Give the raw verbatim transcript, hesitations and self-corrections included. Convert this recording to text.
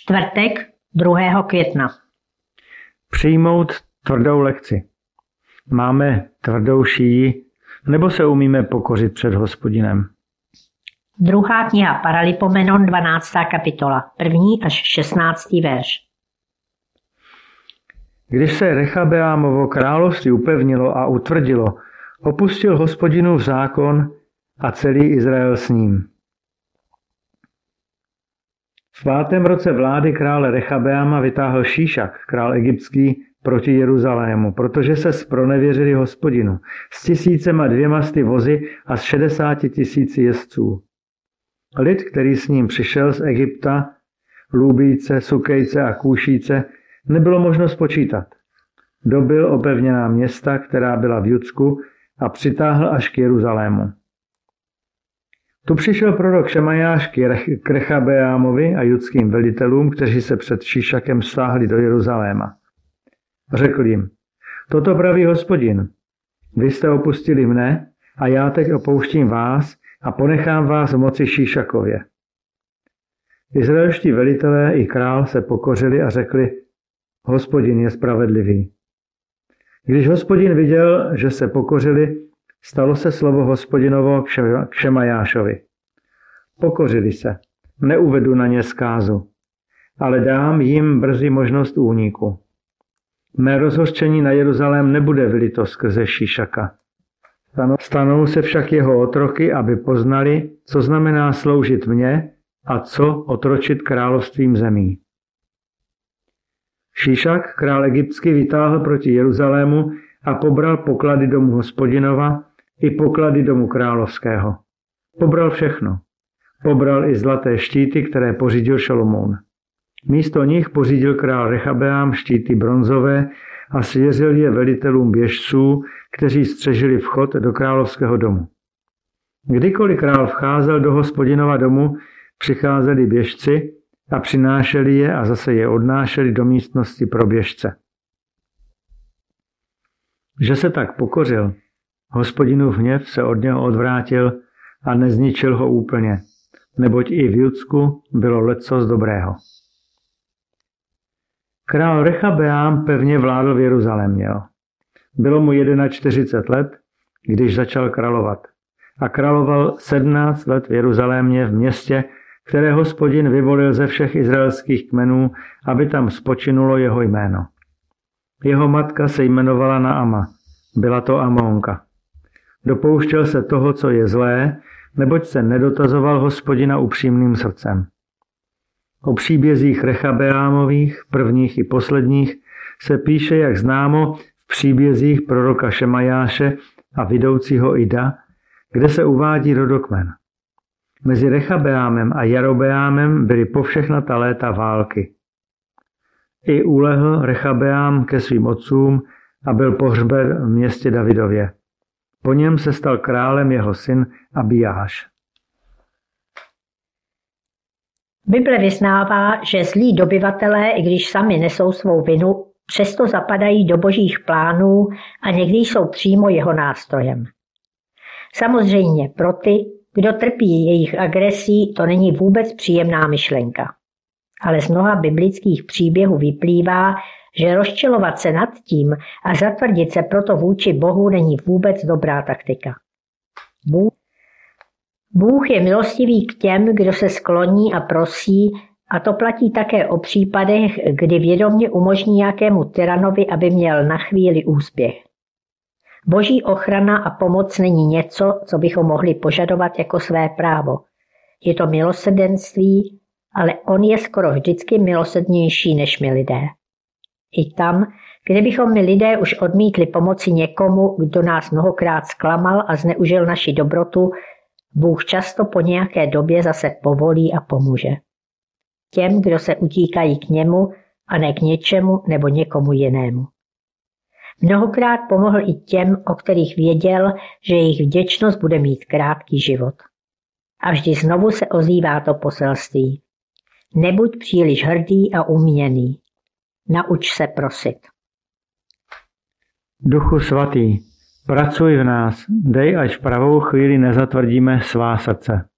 Čtvrtek druhého května. Přijmout tvrdou lekci. Máme tvrdou šíji, nebo se umíme pokořit před Hospodinem? Druhá kniha Paralipomenon, dvanáctá kapitola, první až šestnáctý verš. Když se Rechabeámovo království upevnilo a utvrdilo, opustil Hospodinův zákon a celý Izrael s ním. V pátém roce vlády krále Rechabeáma vytáhl Šíšak, král egyptský, proti Jeruzalému, protože se zpronevěřili Hospodinu s tisícema dvěma sty vozy a s šedesáti tisíci jezdců. Lid, který s ním přišel z Egypta, Lúbíce, Sukejce a Kúšíce, nebylo možno spočítat. Dobil opevněná města, která byla v Judsku, a přitáhl až k Jeruzalému. Tu přišel prorok Šemajáš k Rechabeámovi a judským velitelům, kteří se před Šíšakem stáhli do Jeruzaléma. Řekl jim, toto praví Hospodin, vy jste opustili mne a já teď opouštím vás a ponechám vás v moci Šíšakově. Izraelští velitelé i král se pokořili a řekli, Hospodin je spravedlivý. Když Hospodin viděl, že se pokořili, stalo se slovo Hospodinovo k Šemajášovi. Pokořili se, neuvedu na ně zkázu, ale dám jim brzy možnost úniku. Mé rozhořčení na Jeruzalém nebude vylito skrze Šíšaka. Stanou se však jeho otroky, aby poznali, co znamená sloužit mně a co otročit královstvím zemí. Šíšak, král egyptský, vytáhl proti Jeruzalému a pobral poklady domu Hospodinova i poklady domu královského. Pobral všechno. Pobral i zlaté štíty, které pořídil Šalomoun. Místo nich pořídil král Rechabeám štíty bronzové a svěřil je velitelům běžců, kteří střežili vchod do královského domu. Kdykoliv král vcházel do Hospodinova domu, přicházeli běžci a přinášeli je a zase je odnášeli do místnosti pro běžce. Že se tak pokořil, Hospodinův hněv se od něho odvrátil a nezničil ho úplně, neboť i v Judsku bylo lecos dobrého. Král Rechabeám pevně vládl v Jeruzalémě. Bylo mu čtyřicet jedna let, když začal královat. A královal sedmnáct let v Jeruzalémě, v městě, které Hospodin vyvolil ze všech izraelských kmenů, aby tam spočinulo jeho jméno. Jeho matka se jmenovala Naama, byla to Amónka. Dopouštěl se toho, co je zlé, neboť se nedotazoval Hospodina upřímným srdcem. O příbězích Rechabeámových, prvních i posledních, se píše, jak známo, v příbězích proroka Šemajáše a vidoucího Ida, kde se uvádí rodokmen. Mezi Rechabeámem a Jerobeámem byly po všechna ta léta války. I ulehl Rechabeám ke svým otcům a byl pohřben v městě Davidově. Po něm se stal králem jeho syn Abijáš. Bible vyznává, že zlí dobyvatelé, i když sami nesou svou vinu, přesto zapadají do božích plánů a někdy jsou přímo jeho nástrojem. Samozřejmě pro ty, kdo trpí jejich agresí, to není vůbec příjemná myšlenka. Ale z mnoha biblických příběhů vyplývá, že rozčilovat se nad tím a zatvrdit se proto vůči Bohu není vůbec dobrá taktika. Bůh, Bůh je milostivý k těm, kdo se skloní a prosí, a to platí také o případech, kdy vědomě umožní nějakému tyranovi, aby měl na chvíli úspěch. Boží ochrana a pomoc není něco, co bychom mohli požadovat jako své právo. Je to milosrdenství, ale on je skoro vždycky milosrdnější než my lidé. I tam, kde bychom my lidé už odmítli pomoci někomu, kdo nás mnohokrát zklamal a zneužil naši dobrotu, Bůh často po nějaké době zase povolí a pomůže. Těm, kdo se utíkají k němu a ne k něčemu nebo někomu jinému. Mnohokrát pomohl i těm, o kterých věděl, že jejich vděčnost bude mít krátký život. A vždy znovu se ozývá to poselství. Nebuď příliš hrdý a uměný. Nauč se prosit. Duchu svatý, pracuj v nás, dej, až v pravou chvíli nezatvrdíme svá srdce.